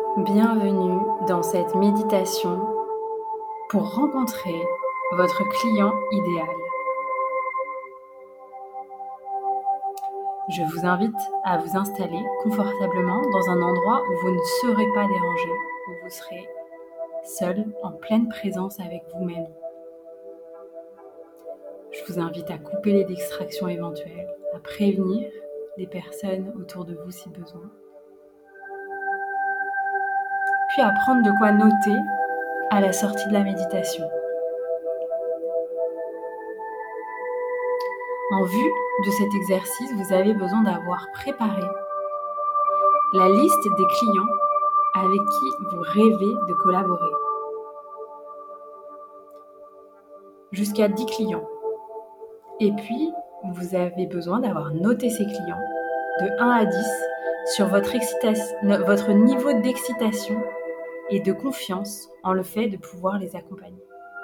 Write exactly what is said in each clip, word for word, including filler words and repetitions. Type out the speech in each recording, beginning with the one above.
Bienvenue dans cette méditation pour rencontrer votre client idéal. Je vous invite à vous installer confortablement dans un endroit où vous ne serez pas dérangé, où vous serez seul, en pleine présence avec vous-même. Je vous invite à couper les distractions éventuelles, à prévenir les personnes autour de vous si besoin, puis à prendre de quoi noter à la sortie de la méditation. En vue de cet exercice, vous avez besoin d'avoir préparé la liste des clients avec qui vous rêvez de collaborer. Jusqu'à dix clients. Et puis, vous avez besoin d'avoir noté ces clients de un à dix sur votre, excita- votre niveau d'excitation et de confiance en le fait de pouvoir les accompagner.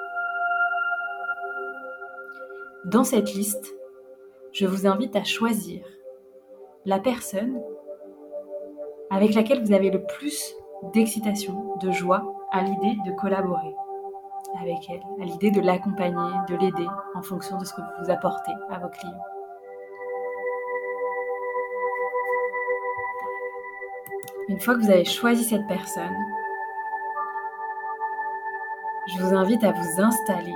Dans cette liste, je vous invite à choisir la personne avec laquelle vous avez le plus d'excitation, de joie à l'idée de collaborer avec elle, à l'idée de l'accompagner, de l'aider en fonction de ce que vous apportez à vos clients. Une fois que vous avez choisi cette personne, je vous invite à vous installer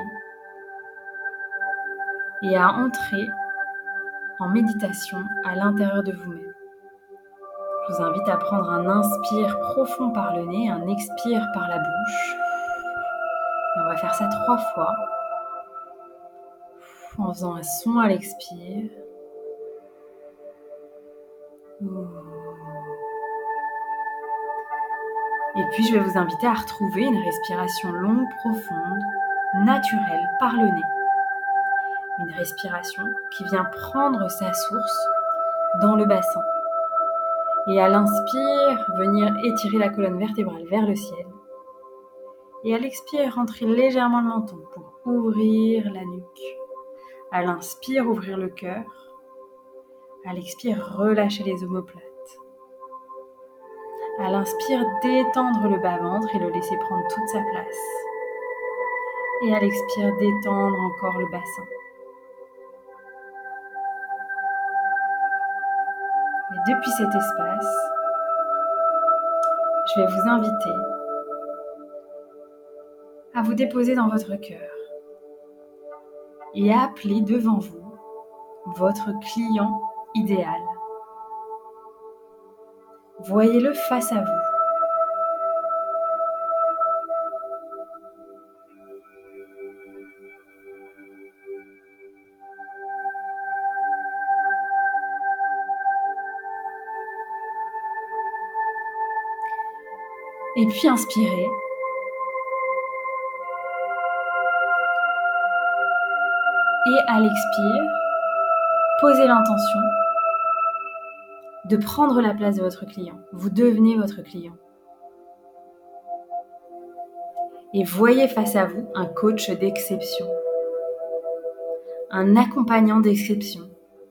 et à entrer en méditation à l'intérieur de vous-même. Je vous invite à prendre un inspire profond par le nez, un expire par la bouche. Et on va faire ça trois fois en faisant un son à l'expire. Et puis je vais vous inviter à retrouver une respiration longue, profonde, naturelle par le nez. Une respiration qui vient prendre sa source dans le bassin. Et à l'inspire, venir étirer la colonne vertébrale vers le ciel. Et à l'expire, rentrer légèrement le menton pour ouvrir la nuque. À l'inspire, ouvrir le cœur. À l'expire, relâcher les omoplates. À l'inspire, détendre le bas-ventre et le laisser prendre toute sa place. Et à l'expire, détendre encore le bassin. Et depuis cet espace, je vais vous inviter à vous déposer dans votre cœur et à appeler devant vous votre client idéal. Voyez-le face à vous. Et puis inspirez. Et à l'expire, posez l'intention de prendre la place de votre client. Vous devenez votre client. Et voyez face à vous un coach d'exception. Un accompagnant d'exception.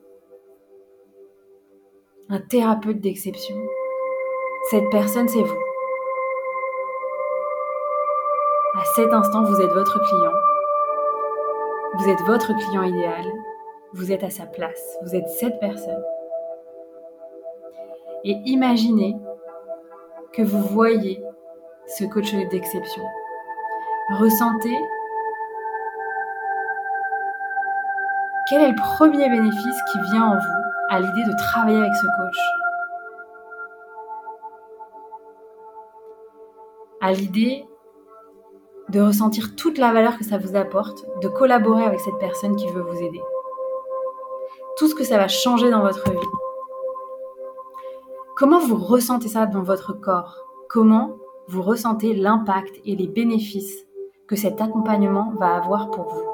Un thérapeute d'exception. Cette personne, c'est vous. À cet instant, vous êtes votre client. Vous êtes votre client idéal. Vous êtes à sa place. Vous êtes cette personne. Et imaginez que vous voyez ce coach d'exception. Ressentez quel est le premier bénéfice qui vient en vous à l'idée de travailler avec ce coach. À l'idée de ressentir toute la valeur que ça vous apporte, de collaborer avec cette personne qui veut vous aider. Tout ce que ça va changer dans votre vie. Comment vous ressentez ça dans votre corps? Comment vous ressentez l'impact et les bénéfices que cet accompagnement va avoir pour vous?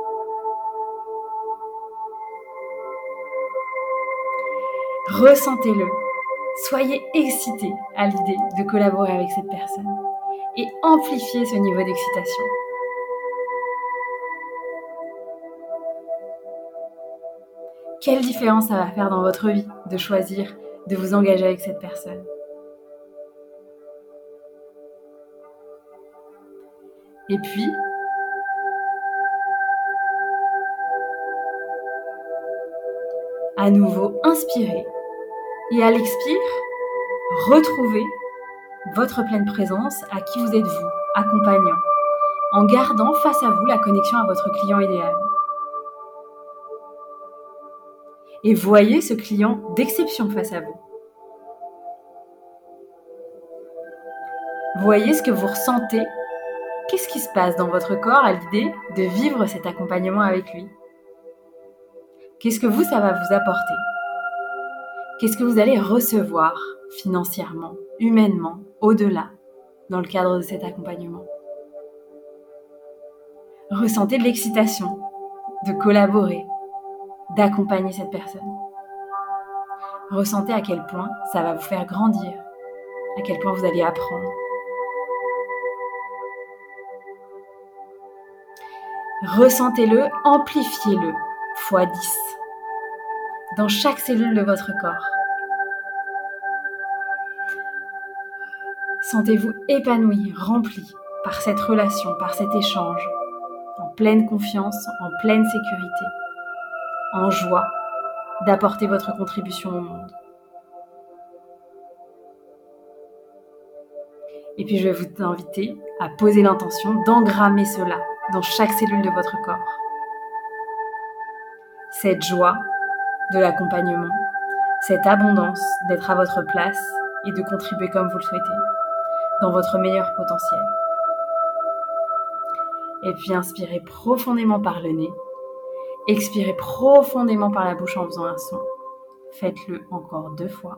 Ressentez-le. Soyez excité à l'idée de collaborer avec cette personne et amplifiez ce niveau d'excitation. Quelle différence ça va faire dans votre vie de choisir de vous engager avec cette personne? Et puis, à nouveau, inspirez. Et à l'expire, retrouvez votre pleine présence à qui vous êtes vous, accompagnant, en gardant face à vous la connexion à votre client idéal. Et voyez ce client d'exception face à vous. Voyez ce que vous ressentez. Qu'est-ce qui se passe dans votre corps à l'idée de vivre cet accompagnement avec lui? Qu'est-ce que vous, ça va vous apporter? Qu'est-ce que vous allez recevoir financièrement, humainement, au-delà, dans le cadre de cet accompagnement? Ressentez de l'excitation, de collaborer, d'accompagner cette personne. Ressentez à quel point ça va vous faire grandir, à quel point vous allez apprendre. Ressentez-le, amplifiez-le, fois dix, dans chaque cellule de votre corps. Sentez-vous épanoui, rempli par cette relation, par cet échange, en pleine confiance, en pleine sécurité, en joie d'apporter votre contribution au monde. Et puis je vais vous inviter à poser l'intention d'engrammer cela dans chaque cellule de votre corps. Cette joie de l'accompagnement, cette abondance d'être à votre place et de contribuer comme vous le souhaitez, dans votre meilleur potentiel. Et puis inspirez profondément par le nez, expirez profondément par la bouche en faisant un son. Faites-le encore deux fois.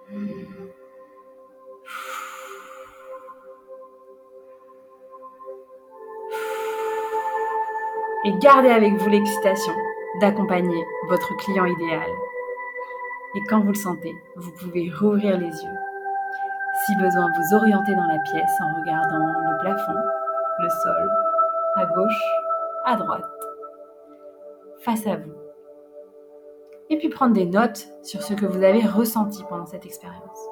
Et gardez avec vous l'excitation d'accompagner votre client idéal. Et quand vous le sentez, vous pouvez rouvrir les yeux. Si besoin, vous orienter dans la pièce en regardant le plafond, le sol, à gauche, à droite, face à vous. Et puis prendre des notes sur ce que vous avez ressenti pendant cette expérience.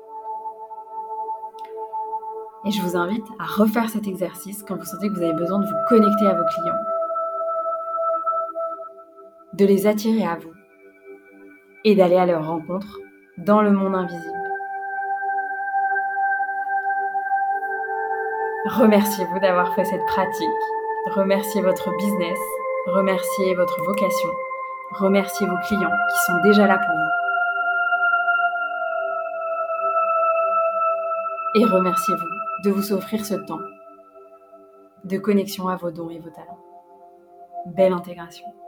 Et je vous invite à refaire cet exercice quand vous sentez que vous avez besoin de vous connecter à vos clients, de les attirer à vous et d'aller à leur rencontre dans le monde invisible. Remerciez-vous d'avoir fait cette pratique. Remerciez votre business. Remerciez votre vocation. Remerciez vos clients qui sont déjà là pour vous. Et remerciez-vous de vous offrir ce temps de connexion à vos dons et vos talents. Belle intégration.